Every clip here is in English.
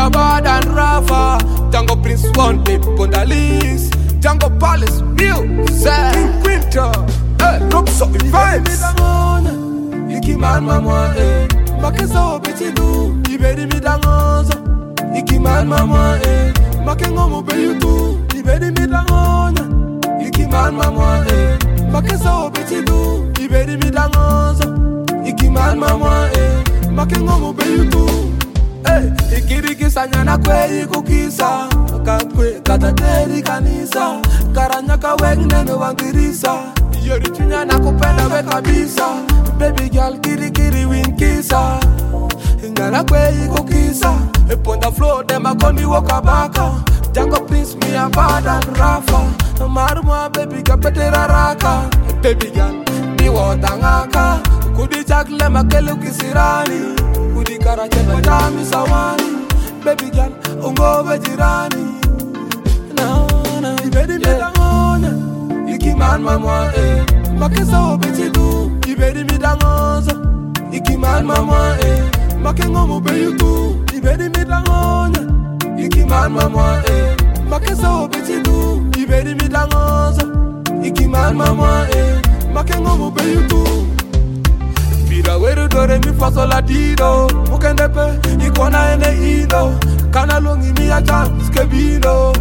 are bad and Rafa. Django Prince One, baby, on the list. Django Palace, music. King Quinto, look so vibes. Iki man mama, Makesa obetilu, ibedi mi dangoza. Iki man mama, Makengo mo be you too, ibedi mi dangoza. Iki man mama, Makesa obetilu, ibedi mi dangoza. Iki man mama, Makengo mo be you too. Ikiriki sanyana kwe ikukisa, kakwe katateri kanisa, karanyaka wegne no wangirisa. Yori chunya na kupenda we kabisa, baby girl kiri winkisa. Ingana kwe ikukisa, eponda flow dem akoni wakabaka. Django Prince me a bad and Rafa, maruma baby kapetera raka. Baby girl ni wotangaka, kudi chakle makelu kisirani. Kudi karache badami sawani, baby girl ungo vejirani. Na ibedi mi dangonya, iki man mama Makesa obetilu, ibedi mi dangoza. Iki man mama Makengo mo be you too, ibedi mi dangonya. Iki man mama Makesa obetilu, ibedi mi dangoza. Iki man mama Makengo mo be you too. Pira weru dore mi fa la dido, mukendepe ikona ene ido. Kana longi mi acha skebino,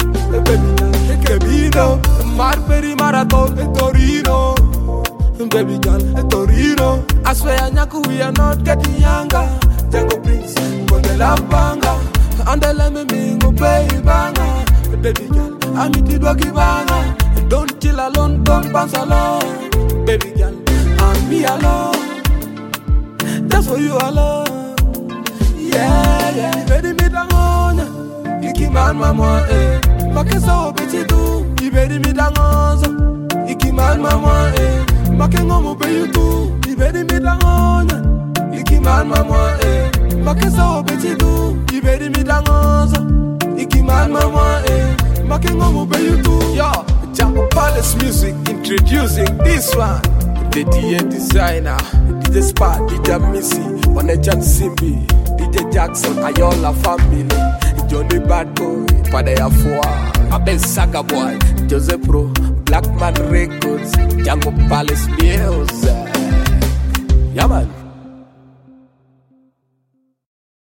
kebino. Marperi marathon Torino, baby girl Torino. I swear nyaku we are not getting younger. Django Prince, konde la banga, andele me mingo play banga. Baby girl, I'm it doggy banga. Don't chill alone, don't bounce alone. Baby girl, I'm me alone. That's for you alone. Yeah. Ibedi mi dangonya, iki man mama Makesa obetilu, ibedi mi dangoza. Iki man mama Makengo mo be you too, ibedi mi dangonya. Iki man mama Makesa obetilu, ibedi mi dangoza. Iki man mama Makengo mo be you too. Yo, Django Palace Music introducing this one. The DJ designer, DJ Spa, DJ Missy, Onejan Simbi, DJ Jackson, Ayola family, Johnny Bad Boy, Padea Foa, Abel Saga Boy, Joseph Pro, Blackman Records, Django Palace Music. Yeah man.